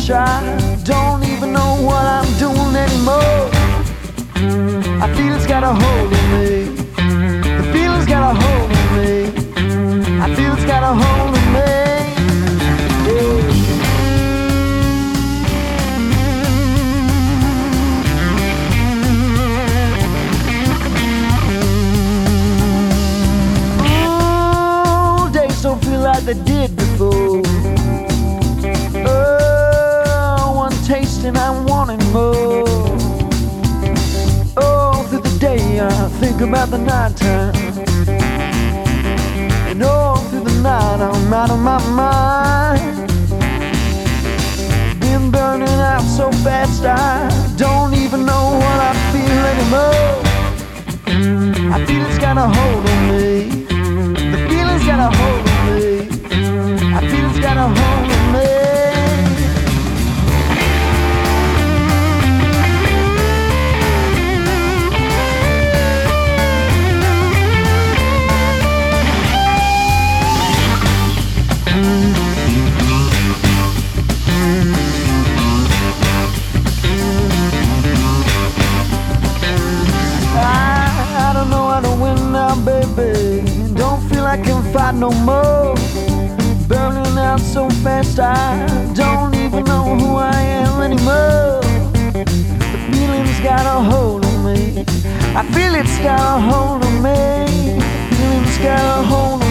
shy. Don't even know what I'm doing anymore. I feel it's got a hold on me. The feeling's got a hold on me. I feel it's got a hold on me. Don't feel like they did before. Oh, one taste and I'm wanting more. Oh, through the day I think about the nighttime, and all through the night I'm out of my mind. Been burning out so fast I don't even know what I feel anymore. I feel it's got a hold on me. The feeling's got a hold on me. I feel it's got a hold on me. I don't know how to win now, baby. Don't feel I can fight no more. Burning out so fast I don't even know who I am anymore. The feeling's got a hold on me. I feel it's got a hold on me. The feeling's got a hold on me.